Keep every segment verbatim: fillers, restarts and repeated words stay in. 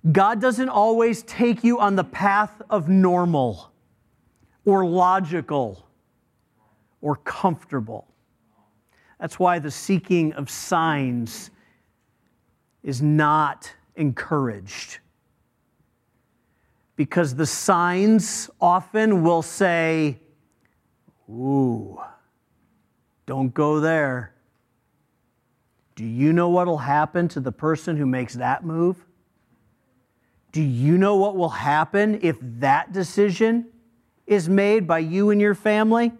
God doesn't always take you on the path of normal or logical or comfortable. That's why the seeking of signs is not encouraged. Because the signs often will say, ooh, don't go there. Do you know what will happen to the person who makes that move? Do you know what will happen if that decision is made by you and your family?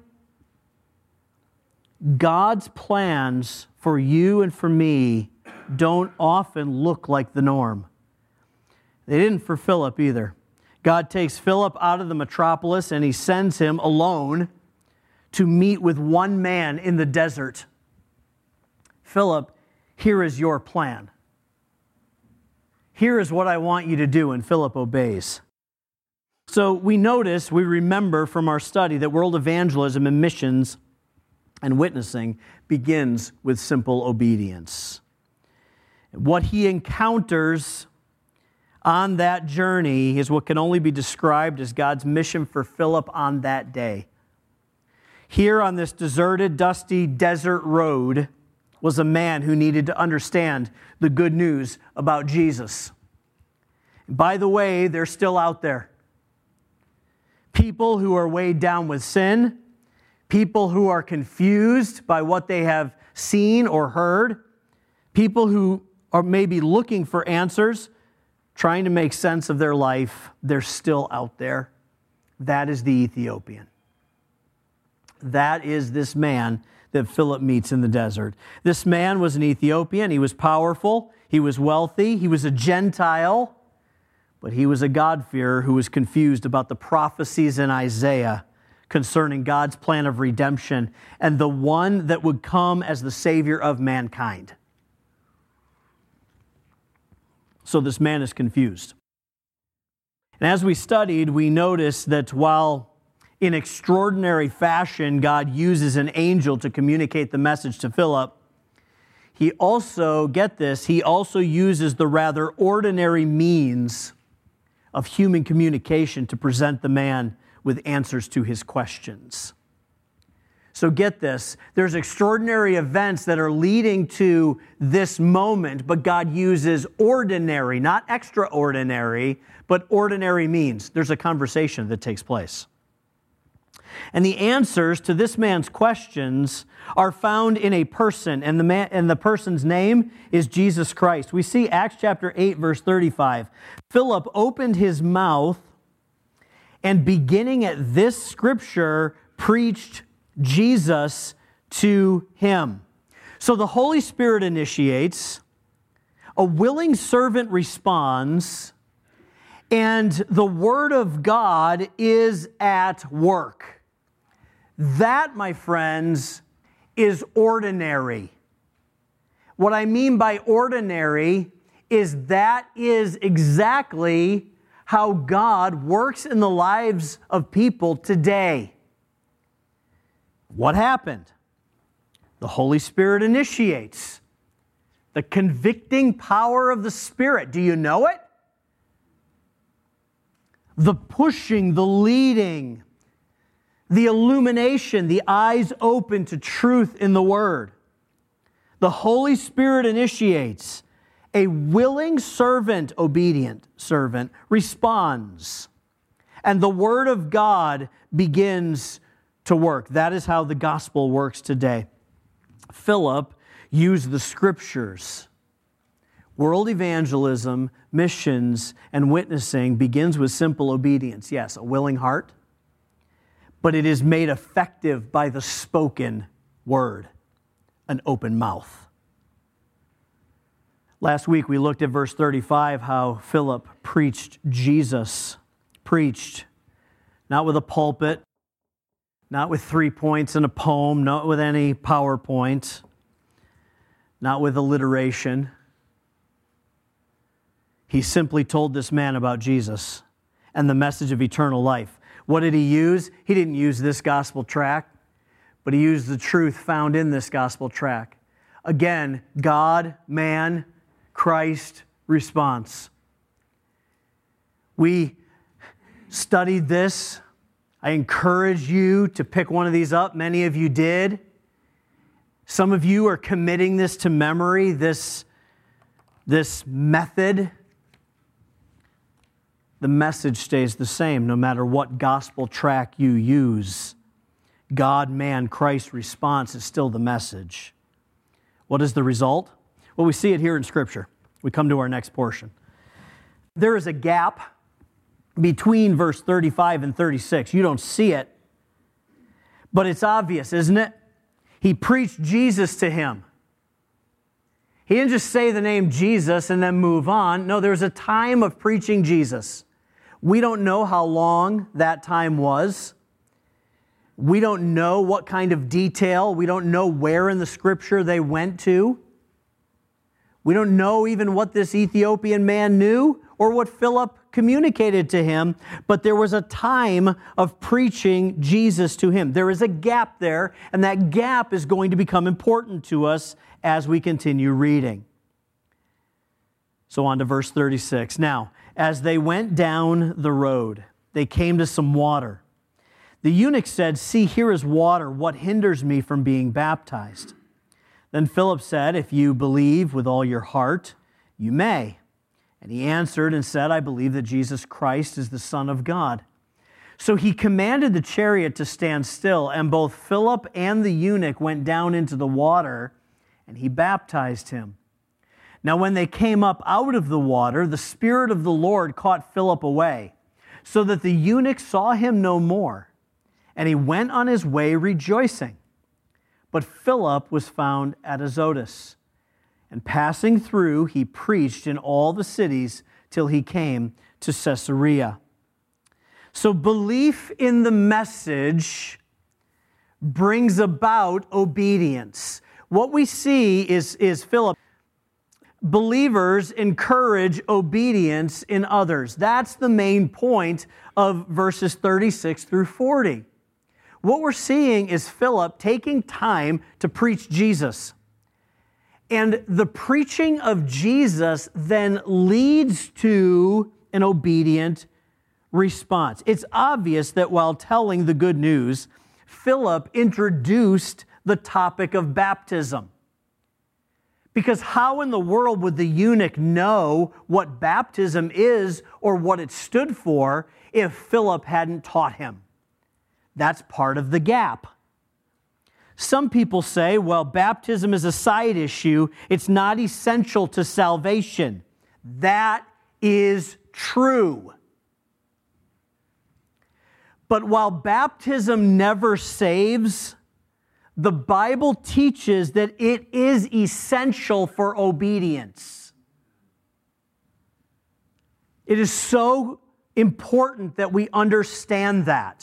God's plans for you and for me don't often look like the norm. They didn't for Philip either. God takes Philip out of the metropolis and he sends him alone to meet with one man in the desert. Philip, here is your plan. Here is what I want you to do, and Philip obeys. So we notice, we remember from our study that world evangelism and missions and witnessing begins with simple obedience. What he encounters on that journey is what can only be described as God's mission for Philip on that day. Here on this deserted, dusty desert road was a man who needed to understand the good news about Jesus. By the way, they're still out there. People who are weighed down with sin, people who are confused by what they have seen or heard, people who are maybe looking for answers, trying to make sense of their life, they're still out there. That is the Ethiopian. That is this man that Philip meets in the desert. This man was an Ethiopian. He was powerful. He was wealthy. He was a Gentile. But he was a God-fearer who was confused about the prophecies in Isaiah concerning God's plan of redemption and the one that would come as the Savior of mankind. So this man is confused. And as we studied, we noticed that while in extraordinary fashion God uses an angel to communicate the message to Philip, he also, get this, he also uses the rather ordinary means of human communication to present the man with answers to his questions. So get this, there's extraordinary events that are leading to this moment, but God uses ordinary, not extraordinary, but ordinary means. There's a conversation that takes place. And the answers to this man's questions are found in a person, and the man, and the person's name is Jesus Christ. We see Acts chapter eight, verse thirty-five. Philip opened his mouth and beginning at this scripture, preached Jesus to him. So the Holy Spirit initiates, a willing servant responds, and the Word of God is at work. That, my friends, is ordinary. What I mean by ordinary is that is exactly how God works in the lives of people today. What happened? The Holy Spirit initiates the convicting power of the Spirit. Do you know it? The pushing, the leading, the illumination, the eyes open to truth in the Word. The Holy Spirit initiates. A willing servant, obedient servant, responds. And the Word of God begins to work. That is how the gospel works today. Philip used the Scriptures. World evangelism, missions, and witnessing begins with simple obedience. Yes, a willing heart. But it is made effective by the spoken word, an open mouth. Last week we looked at verse thirty-five, how Philip preached Jesus. Preached, not with a pulpit, not with three points in a poem, not with any PowerPoint, not with alliteration. He simply told this man about Jesus and the message of eternal life. What did he use? He didn't use this gospel tract, but he used the truth found in this gospel tract. Again, God, man, Christ response. We studied this. I encourage you to pick one of these up. Many of you did. Some of you are committing this to memory, this, this method. The message stays the same no matter what gospel track you use. God, man, Christ response is still the message. What is the result? Well, we see it here in Scripture. We come to our next portion. There is a gap between verse thirty-five and thirty-six. You don't see it, but it's obvious, isn't it? He preached Jesus to him. He didn't just say the name Jesus and then move on. No, there's a time of preaching Jesus. We don't know how long that time was. We don't know what kind of detail. We don't know where in the Scripture they went to. We don't know even what this Ethiopian man knew or what Philip communicated to him, but there was a time of preaching Jesus to him. There is a gap there, and that gap is going to become important to us as we continue reading. So on to verse thirty-six. Now, as they went down the road, they came to some water. The eunuch said, "See, here is water. What hinders me from being baptized?" Then Philip said, "If you believe with all your heart, you may." And he answered and said, "I believe that Jesus Christ is the Son of God." So he commanded the chariot to stand still, and both Philip and the eunuch went down into the water, and he baptized him. Now when they came up out of the water, the Spirit of the Lord caught Philip away, so that the eunuch saw him no more, and he went on his way rejoicing. But Philip was found at Azotus, and passing through, he preached in all the cities till he came to Caesarea. So belief in the message brings about obedience. What we see is, is Philip. Believers encourage obedience in others. That's the main point of verses thirty-six through forty. What we're seeing is Philip taking time to preach Jesus. And the preaching of Jesus then leads to an obedient response. It's obvious that while telling the good news, Philip introduced the topic of baptism. Because how in the world would the eunuch know what baptism is or what it stood for if Philip hadn't taught him? That's part of the gap. Some people say, well, baptism is a side issue. It's not essential to salvation. That is true. But while baptism never saves, the Bible teaches that it is essential for obedience. It is so important that we understand that.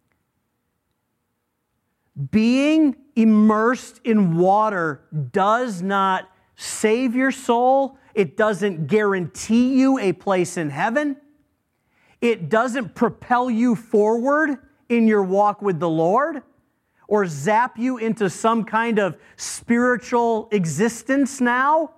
Being immersed in water does not save your soul. It doesn't guarantee you a place in heaven. It doesn't propel you forward in your walk with the Lord or zap you into some kind of spiritual existence now.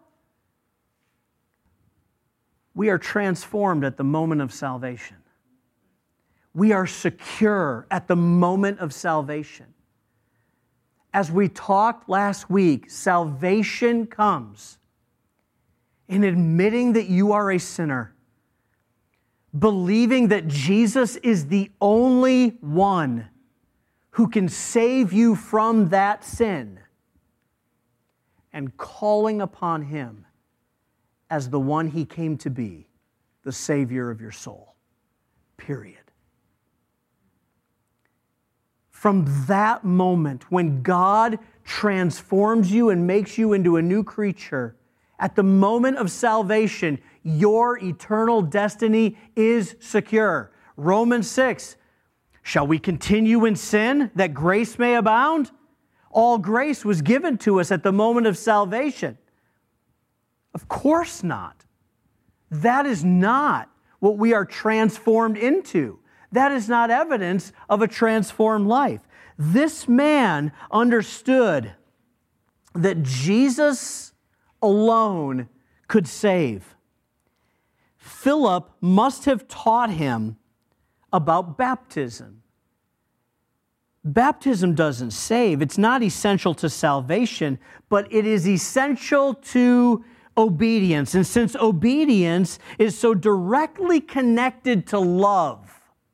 We are transformed at the moment of salvation. We are secure at the moment of salvation. As we talked last week, salvation comes in admitting that you are a sinner, believing that Jesus is the only one who can save you from that sin, and calling upon Him as the one He came to be, the Savior of your soul. Period. From that moment, when God transforms you and makes you into a new creature, at the moment of salvation, your eternal destiny is secure. Romans six, shall we continue in sin that grace may abound? All grace was given to us at the moment of salvation. Of course not. That is not what we are transformed into. That is not evidence of a transformed life. This man understood that Jesus alone could save. Philip must have taught him about baptism. Baptism doesn't save. It's not essential to salvation, but it is essential to obedience. And since obedience is so directly connected to love,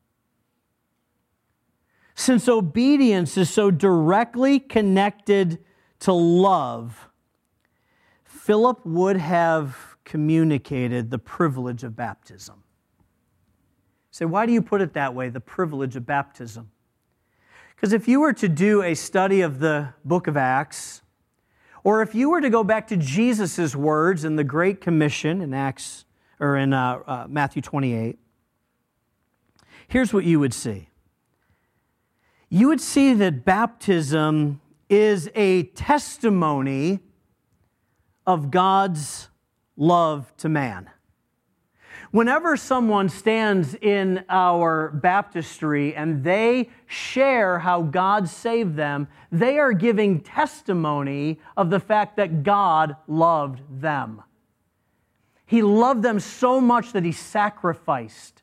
since obedience is so directly connected to love, Philip would have communicated the privilege of baptism. So why do you put it that way, the privilege of baptism? Because if you were to do a study of the book of Acts, or if you were to go back to Jesus' words in the Great Commission in Acts or in uh, uh, Matthew twenty-eight, here's what you would see. You would see that baptism is a testimony of God's love to man. Whenever someone stands in our baptistry and they share how God saved them, they are giving testimony of the fact that God loved them. He loved them so much that He sacrificed.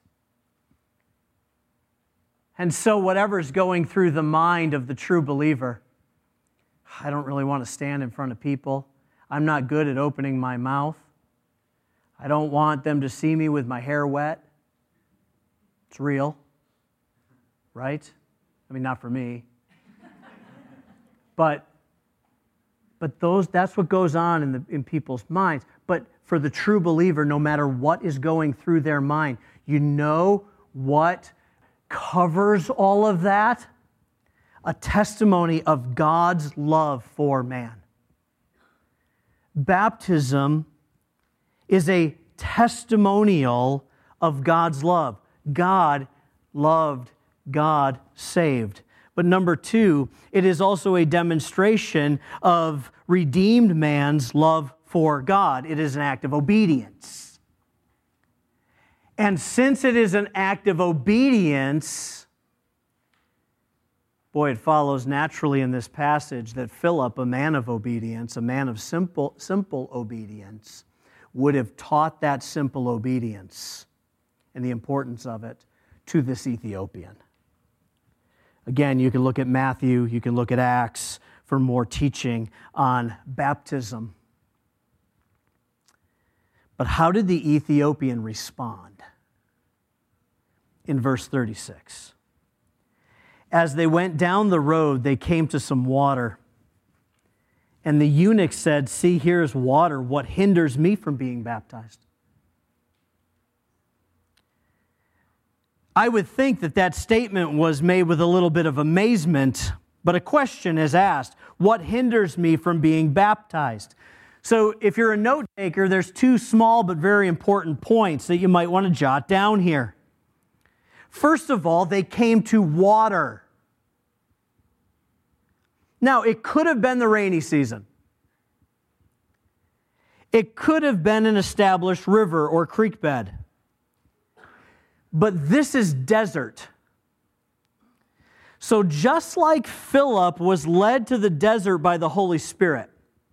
And so whatever's going through the mind of the true believer, I don't really want to stand in front of people. I'm not good at opening my mouth. I don't want them to see me with my hair wet. It's real, right? I mean, not for me. But, but those, that's what goes on in, the, in people's minds. But for the true believer, no matter what is going through their mind, you know what covers all of that? A testimony of God's love for man. Baptism is a testimonial of God's love. God loved, God saved. But number two, it is also a demonstration of redeemed man's love for God. It is an act of obedience. And since it is an act of obedience, boy, it follows naturally in this passage that Philip, a man of obedience, a man of simple, simple obedience, would have taught that simple obedience and the importance of it to this Ethiopian. Again, you can look at Matthew, you can look at Acts for more teaching on baptism. But how did the Ethiopian respond? In verse thirty-six. As they went down the road, they came to some water. And the eunuch said, "See, here is water. What hinders me from being baptized?" I would think that that statement was made with a little bit of amazement, but a question is asked, what hinders me from being baptized? So if you're a note taker, there's two small but very important points that you might want to jot down here. First of all, they came to water. Now, it could have been the rainy season. It could have been an established river or creek bed. But this is desert. So just like Philip was led to the desert by the Holy Spirit,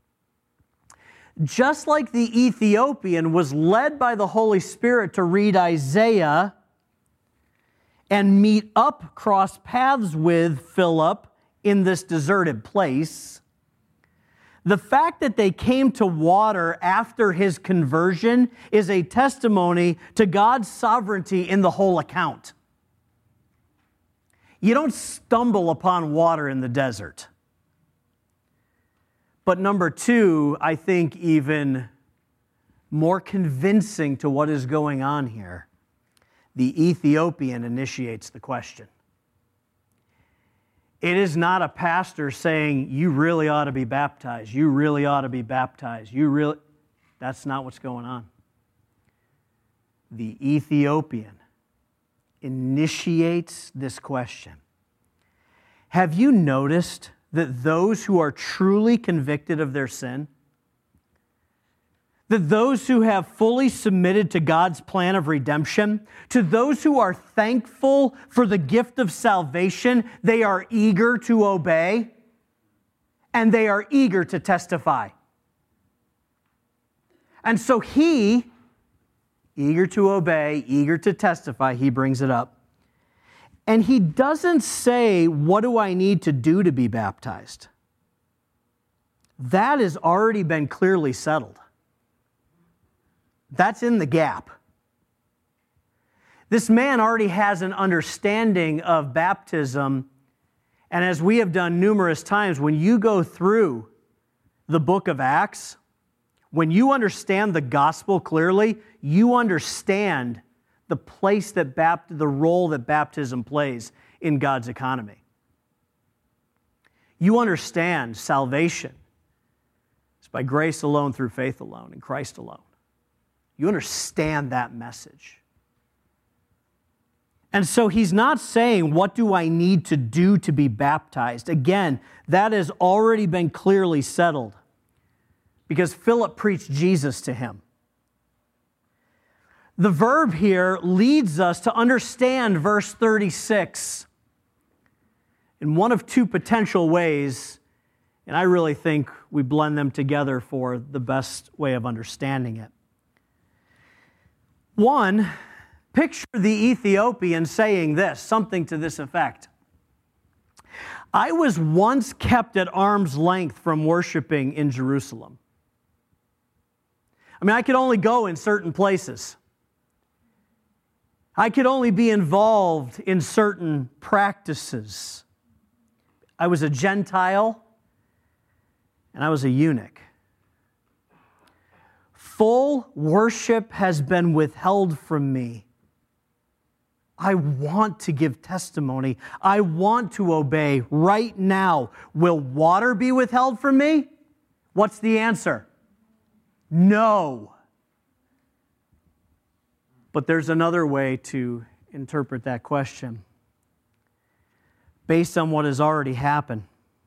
just like the Ethiopian was led by the Holy Spirit to read Isaiah and meet up, cross paths with Philip in this deserted place, the fact that they came to water after his conversion is a testimony to God's sovereignty in the whole account. You don't stumble upon water in the desert. But number two, I think even more convincing to what is going on here, the Ethiopian initiates the question. It is not a pastor saying, you really ought to be baptized. You really ought to be baptized. You really... That's not what's going on. The Ethiopian initiates this question. Have you noticed that those who are truly convicted of their sin, that those who have fully submitted to God's plan of redemption, to those who are thankful for the gift of salvation, they are eager to obey and they are eager to testify. And so he, eager to obey, eager to testify, he brings it up. And he doesn't say, what do I need to do to be baptized? That has already been clearly settled. That's in the gap. This man already has an understanding of baptism, and as we have done numerous times, when you go through the book of Acts, when you understand the gospel clearly, you understand the place that bapt- the role that baptism plays in God's economy. You understand salvation. It's by grace alone, through faith alone, in Christ alone. You understand that message. And so he's not saying, what do I need to do to be baptized? Again, that has already been clearly settled because Philip preached Jesus to him. The verb here leads us to understand verse thirty-six in one of two potential ways, and I really think we blend them together for the best way of understanding it. One, picture the Ethiopian saying this, something to this effect. I was once kept at arm's length from worshiping in Jerusalem. I mean, I could only go in certain places. I could only be involved in certain practices. I was a Gentile, and I was a eunuch. Full worship has been withheld from me. I want to give testimony. I want to obey right now. Will water be withheld from me? What's the answer? No. But there's another way to interpret that question based on what has already happened.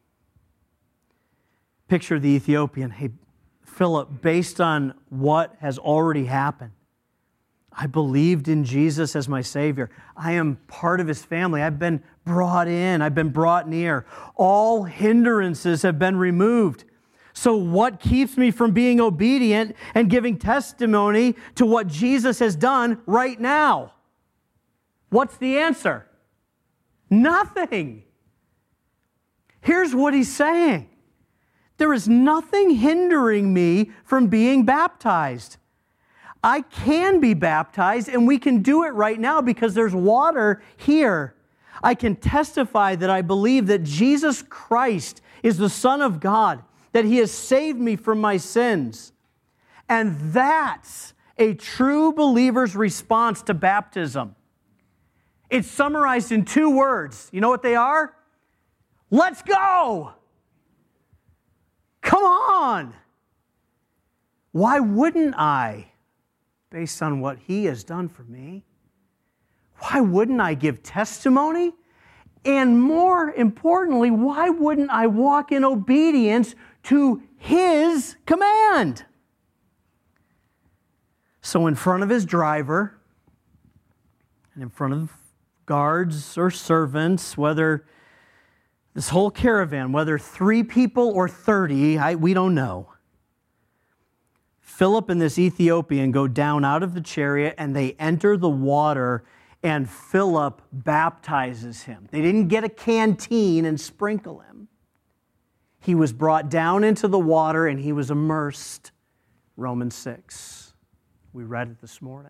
Picture the Ethiopian. Hey, Philip, based on what has already happened, I believed in Jesus as my Savior. I am part of His family. I've been brought in. I've been brought near. All hindrances have been removed. So what keeps me from being obedient and giving testimony to what Jesus has done right now? What's the answer? Nothing. Here's what he's saying. There is nothing hindering me from being baptized. I can be baptized, and we can do it right now because there's water here. I can testify that I believe that Jesus Christ is the Son of God, that He has saved me from my sins. And that's a true believer's response to baptism. It's summarized in two words. You know what they are? Let's go! Come on! Why wouldn't I? Based on what He has done for me. Why wouldn't I give testimony? And more importantly, why wouldn't I walk in obedience to His command? So in front of his driver, and in front of guards or servants, whether this whole caravan, whether three people or thirty, I, we don't know. Philip and this Ethiopian go down out of the chariot and they enter the water, and Philip baptizes him. They didn't get a canteen and sprinkle him. He was brought down into the water and he was immersed. Romans six. We read it this morning.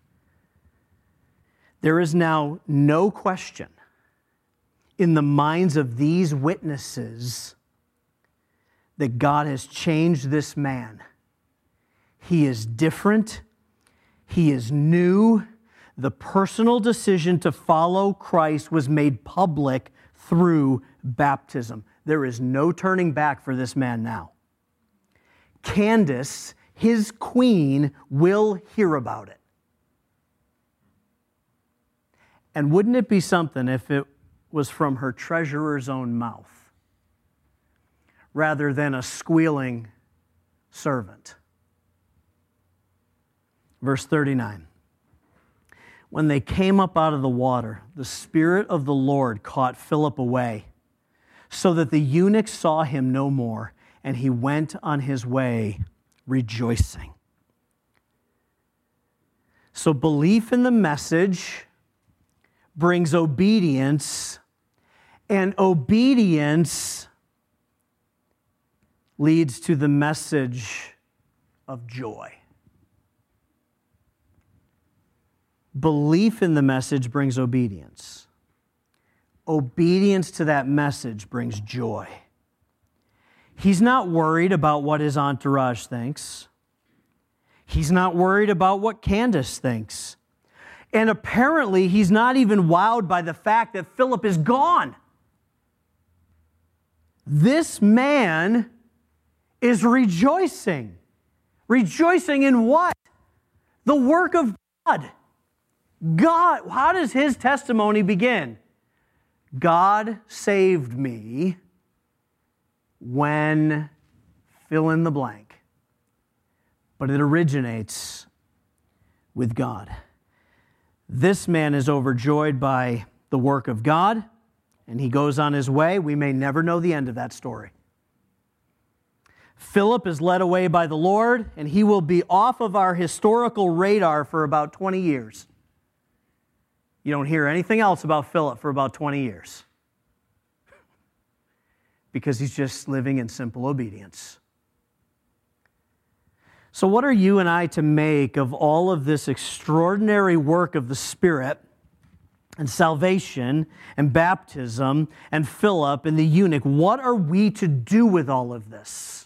There is now no question in the minds of these witnesses that God has changed this man. He is different. He is new. The personal decision to follow Christ was made public through baptism. There is no turning back for this man now. Candace, his queen, will hear about it. And wouldn't it be something if it was from her treasurer's own mouth rather than a squealing servant? Verse thirty-nine. When they came up out of the water, the Spirit of the Lord caught Philip away, so that the eunuch saw him no more, and he went on his way rejoicing. So belief in the message brings obedience, and obedience leads to the message of joy. Belief in the message brings obedience. Obedience to that message brings joy. He's not worried about what his entourage thinks. He's not worried about what Candace thinks. And apparently, he's not even wowed by the fact that Philip is gone. This man is rejoicing. Rejoicing in what? The work of God. God, how does his testimony begin? God saved me when fill in the blank. But it originates with God. This man is overjoyed by the work of God, and he goes on his way. We may never know the end of that story. Philip is led away by the Lord, and he will be off of our historical radar for about twenty years. You don't hear anything else about Philip for about twenty years. Because he's just living in simple obedience. So what are you and I to make of all of this extraordinary work of the Spirit and salvation and baptism and Philip and the eunuch? What are we to do with all of this?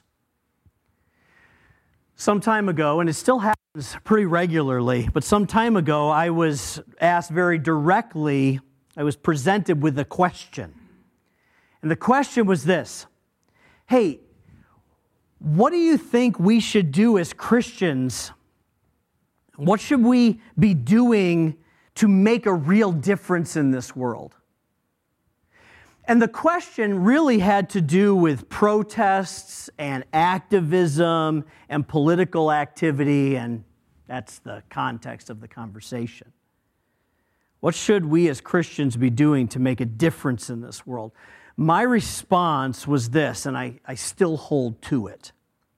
Some time ago, and it still happens pretty regularly, but some time ago I was asked very directly, I was presented with a question. And the question was this: hey, what do you think we should do as Christians? What should we be doing to make a real difference in this world? And the question really had to do with protests and activism and political activity, and that's the context of the conversation. What should we as Christians be doing to make a difference in this world? My response was this, and I, I still hold to it: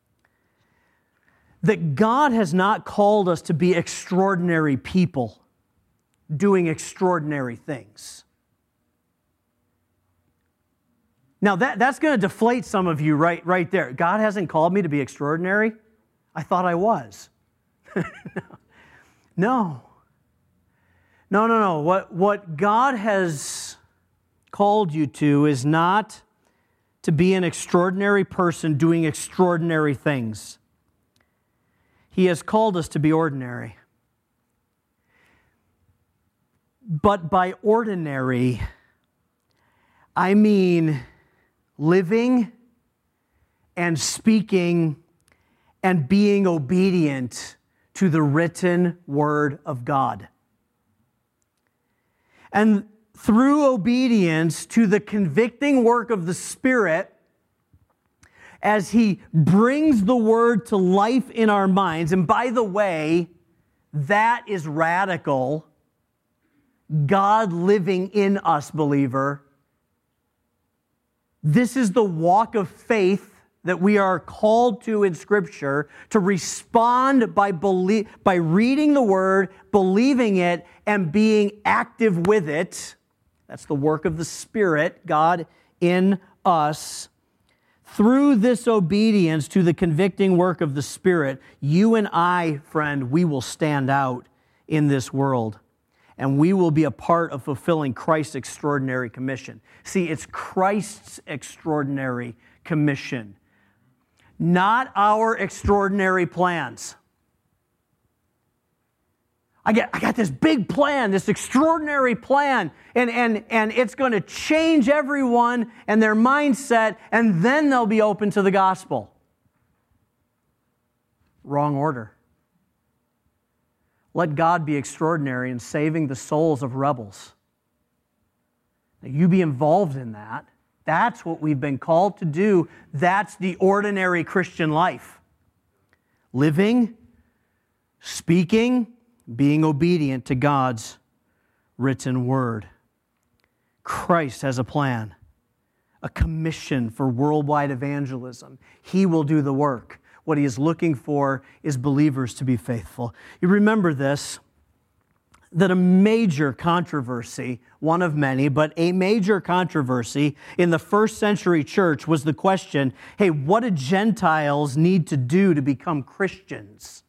that God has not called us to be extraordinary people doing extraordinary things. Now, that, that's going to deflate some of you right, right there. God hasn't called me to be extraordinary? I thought I was. No. No, no, no. What, what God has called you to is not to be an extraordinary person doing extraordinary things. He has called us to be ordinary. But by ordinary, I mean living and speaking and being obedient to the written Word of God. And through obedience to the convicting work of the Spirit, as He brings the Word to life in our minds, and by the way, that is radical. God living in us, believer. This is the walk of faith that we are called to in Scripture, to respond by belie- by reading the Word, believing it, and being active with it. That's the work of the Spirit, God in us. Through this obedience to the convicting work of the Spirit, you and I, friend, we will stand out in this world. And we will be a part of fulfilling Christ's extraordinary commission. See, it's Christ's extraordinary commission, not our extraordinary plans. I get, I got this big plan, this extraordinary plan, and, and, and it's going to change everyone and their mindset, and then they'll be open to the gospel. Wrong order. Let God be extraordinary in saving the souls of rebels. Now, you be involved in that. That's what we've been called to do. That's the ordinary Christian life. Living, speaking, being obedient to God's written word. Christ has a plan, a commission for worldwide evangelism. He will do the work. What He is looking for is believers to be faithful. You remember this. that a major controversy, one of many, but a major controversy in the first century church was the question, hey, what do Gentiles need to do to become Christians?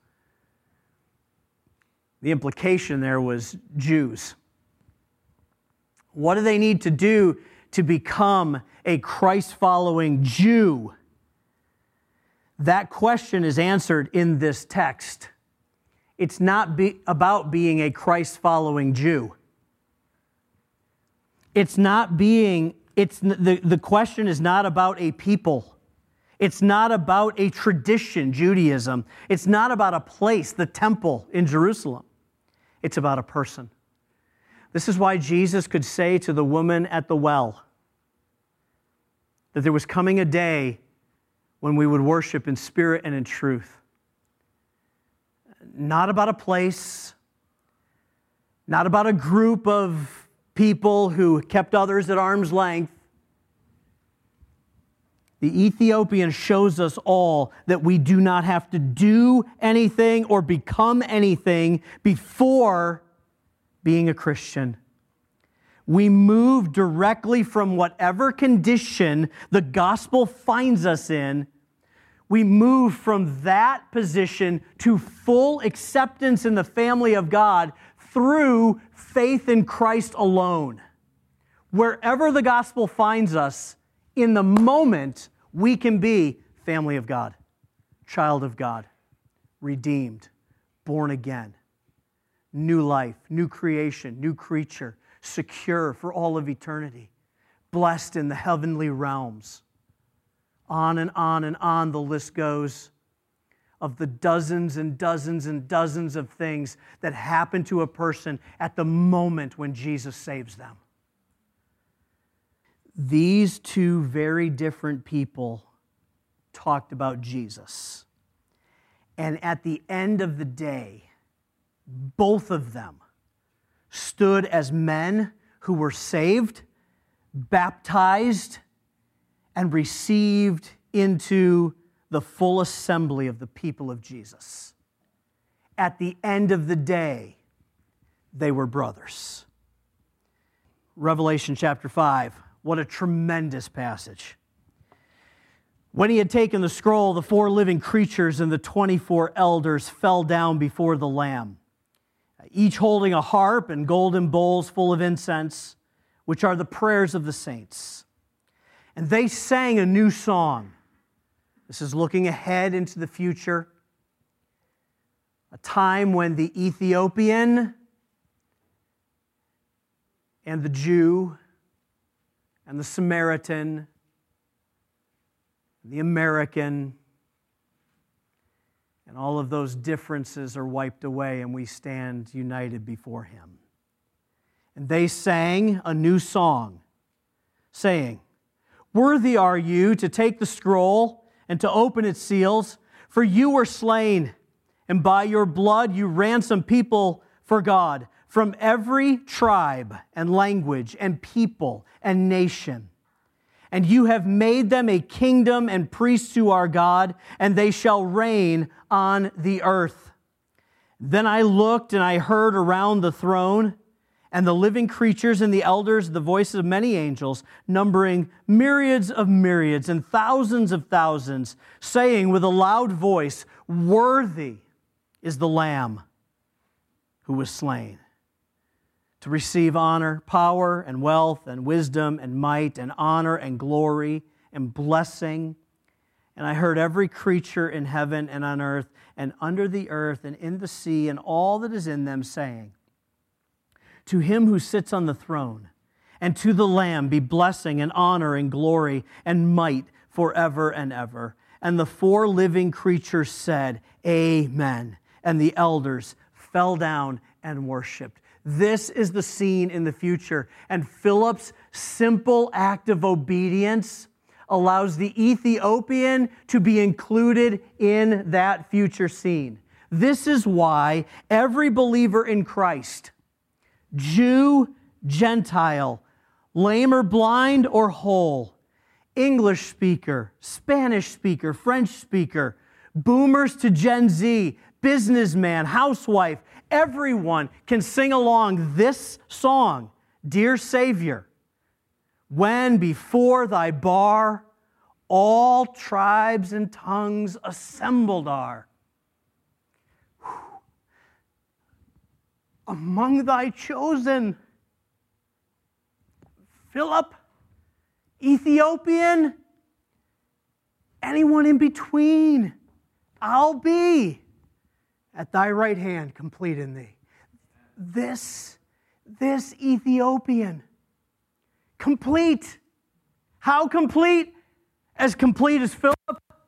The implication there was Jews. What do they need to do to become a Christ-following Jew? That question is answered in this text. It's not be about being a Christ-following Jew. It's not being, it's the, the question is not about a people. It's not about a tradition, Judaism. It's not about a place, the temple in Jerusalem. It's about a person. This is why Jesus could say to the woman at the well that there was coming a day when we would worship in spirit and in truth. Not about a place, not about a group of people who kept others at arm's length. The Ethiopian shows us all that we do not have to do anything or become anything before being a Christian. We move directly from whatever condition the gospel finds us in. We move from that position to full acceptance in the family of God through faith in Christ alone. Wherever the gospel finds us, in the moment, we can be family of God, child of God, redeemed, born again, new life, new creation, new creature, secure for all of eternity, blessed in the heavenly realms. On and on and on the list goes of the dozens and dozens and dozens of things that happen to a person at the moment when Jesus saves them. These two very different people talked about Jesus. And at the end of the day, both of them stood as men who were saved, baptized, and received into the full assembly of the people of Jesus. At the end of the day, they were brothers. Revelation chapter five, what a tremendous passage. When he had taken the scroll, the four living creatures and the twenty-four elders fell down before the Lamb, each holding a harp and golden bowls full of incense, which are the prayers of the saints. And they sang a new song. This is looking ahead into the future. A time when the Ethiopian and the Jew and the Samaritan and the American and all of those differences are wiped away and we stand united before Him. And they sang a new song, saying, "Worthy are you to take the scroll and to open its seals, for you were slain, and by your blood you ransomed people for God from every tribe and language and people and nation. And you have made them a kingdom and priests to our God, and they shall reign on the earth." Then I looked and I heard around the throne and the living creatures and the elders the voices of many angels, numbering myriads of myriads and thousands of thousands, saying with a loud voice, "Worthy is the Lamb who was slain to receive honor, power, and wealth, and wisdom, and might, and honor, and glory, and blessing." And I heard every creature in heaven and on earth, and under the earth, and in the sea, and all that is in them, saying, "To Him who sits on the throne, and to the Lamb be blessing, and honor, and glory, and might forever and ever." And the four living creatures said, "Amen." And the elders fell down and worshiped. This is the scene in the future. And Philip's simple act of obedience allows the Ethiopian to be included in that future scene. This is why every believer in Christ, Jew, Gentile, lame or blind or whole, English speaker, Spanish speaker, French speaker, boomers to Gen Z, businessman, housewife, everyone can sing along this song, Dear Savior, when before thy bar all tribes and tongues assembled are. Whew. Among thy chosen, Philip, Ethiopian, anyone in between, I'll be at thy right hand, complete in thee. This, this Ethiopian, complete. How complete? As complete as Philip.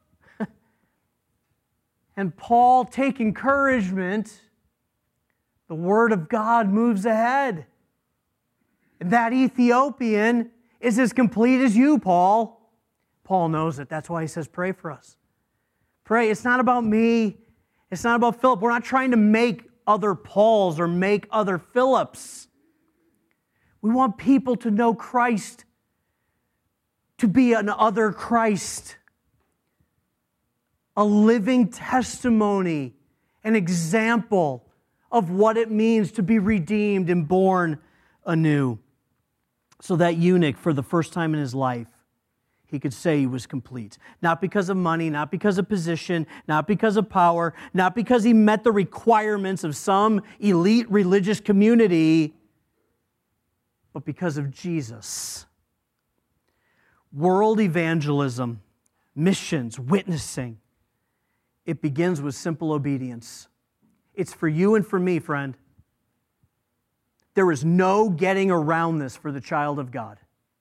And Paul, take encouragement. The Word of God moves ahead. And that Ethiopian is as complete as you, Paul. Paul knows it. That's why he says, pray for us. Pray. It's not about me. It's not about Philip. We're not trying to make other Pauls or make other Philips. We want people to know Christ, to be an other Christ, a living testimony, an example of what it means to be redeemed and born anew. So that eunuch, for the first time in his life, he could say he was complete. Not because of money, not because of position, not because of power, not because he met the requirements of some elite religious community, but because of Jesus. World evangelism, missions, witnessing, it begins with simple obedience. It's for you and for me, friend. There is no getting around this for the child of God.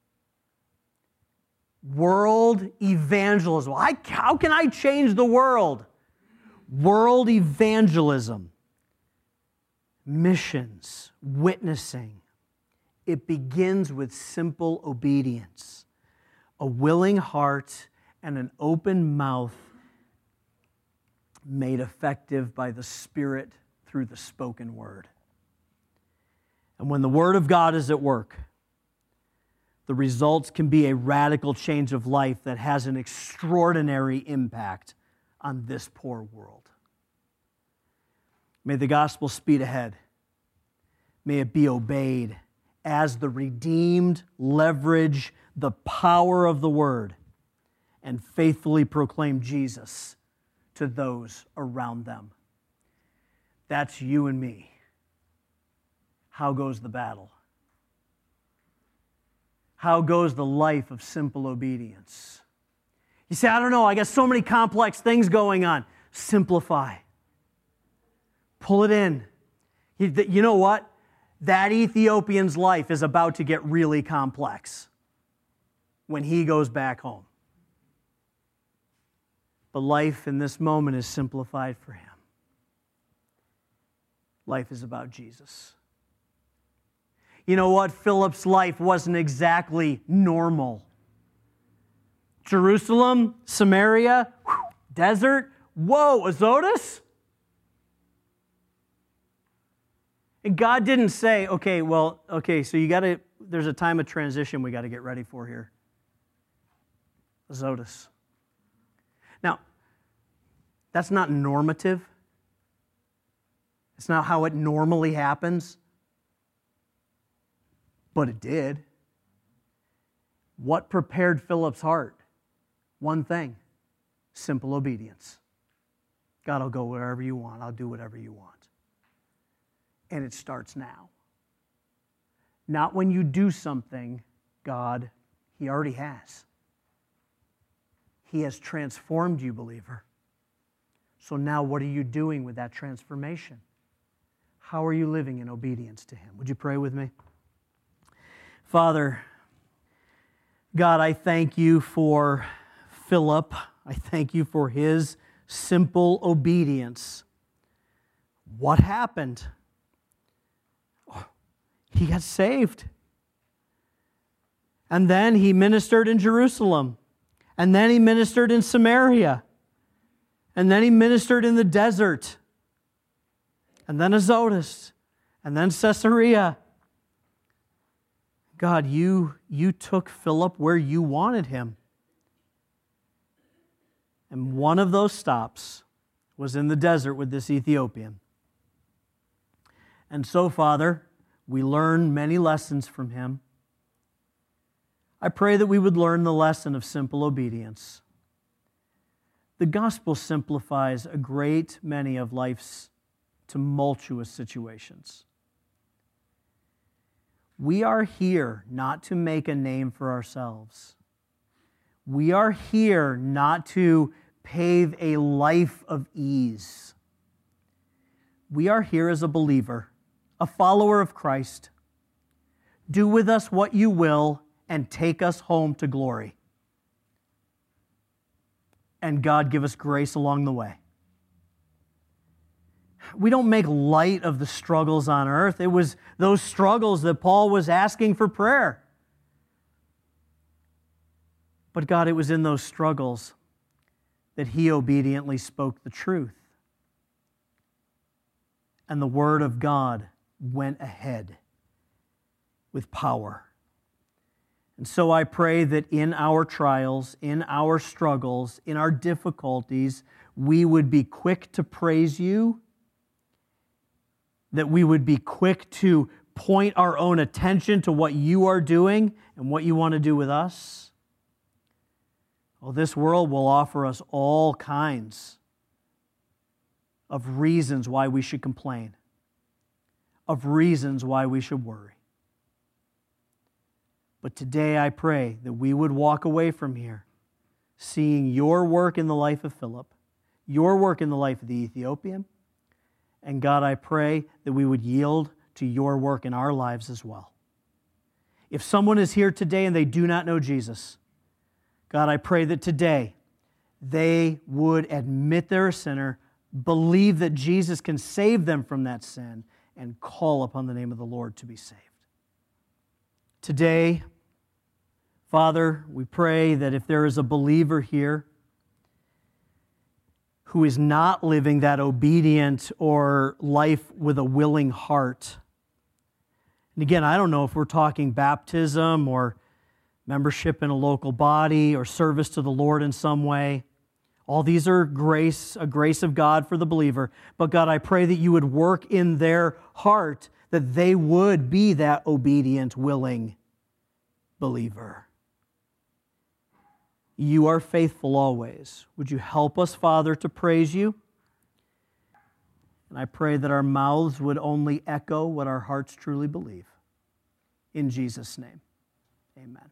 World evangelism. I, how can I change the world? World evangelism, missions, witnessing. It begins with simple obedience, a willing heart, and an open mouth made effective by the Spirit through the spoken word. And when the Word of God is at work, the results can be a radical change of life that has an extraordinary impact on this poor world. May the gospel speed ahead. May it be obeyed as the redeemed leverage the power of the Word and faithfully proclaim Jesus to those around them. That's you and me. How goes the battle? How goes the life of simple obedience? You say, I don't know, I got so many complex things going on. Simplify. Pull it in. You, you know what? That Ethiopian's life is about to get really complex when he goes back home. But life in this moment is simplified for him. Life is about Jesus. You know what? Philip's life wasn't exactly normal. Jerusalem, Samaria, whew, desert. Whoa, Azotus? And God didn't say, okay, well, okay, so you got to, there's a time of transition we got to get ready for here. Azotus. Now, that's not normative. It's not how it normally happens. But it did. What prepared Philip's heart? One thing, simple obedience. God, I'll go wherever you want. I'll do whatever you want. And it starts now. Not when you do something, God, He already has. He has transformed you, believer. So now what are you doing with that transformation? How are you living in obedience to Him? Would you pray with me? Father, God, I thank you for Philip. I thank you for his simple obedience. What happened? He got saved. And then he ministered in Jerusalem. And then he ministered in Samaria. And then he ministered in the desert. And then Azotus. And then Caesarea. God, you, you took Philip where you wanted him. And one of those stops was in the desert with this Ethiopian. And so, Father, we learn many lessons from him. I pray that we would learn the lesson of simple obedience. The gospel simplifies a great many of life's tumultuous situations. We are here not to make a name for ourselves. We are here not to pave a life of ease. We are here as a believer, a follower of Christ. Do with us what you will and take us home to glory. And God, give us grace along the way. We don't make light of the struggles on earth. It was those struggles that Paul was asking for prayer. But God, it was in those struggles that he obediently spoke the truth. And the Word of God went ahead with power. And so I pray that in our trials, in our struggles, in our difficulties, we would be quick to praise you, that we would be quick to point our own attention to what you are doing and what you want to do with us. Well, this world will offer us all kinds of reasons why we should complain, of reasons why we should worry. But today I pray that we would walk away from here seeing your work in the life of Philip, your work in the life of the Ethiopian, and God, I pray that we would yield to your work in our lives as well. If someone is here today and they do not know Jesus, God, I pray that today they would admit they're a sinner, believe that Jesus can save them from that sin, and call upon the name of the Lord to be saved. Today, Father, we pray that if there is a believer here who is not living that obedient or life with a willing heart, and again, I don't know if we're talking baptism or membership in a local body or service to the Lord in some way. All these are grace, a grace of God for the believer. But God, I pray that you would work in their heart that they would be that obedient, willing believer. You are faithful always. Would you help us, Father, to praise you? And I pray that our mouths would only echo what our hearts truly believe. In Jesus' name, amen.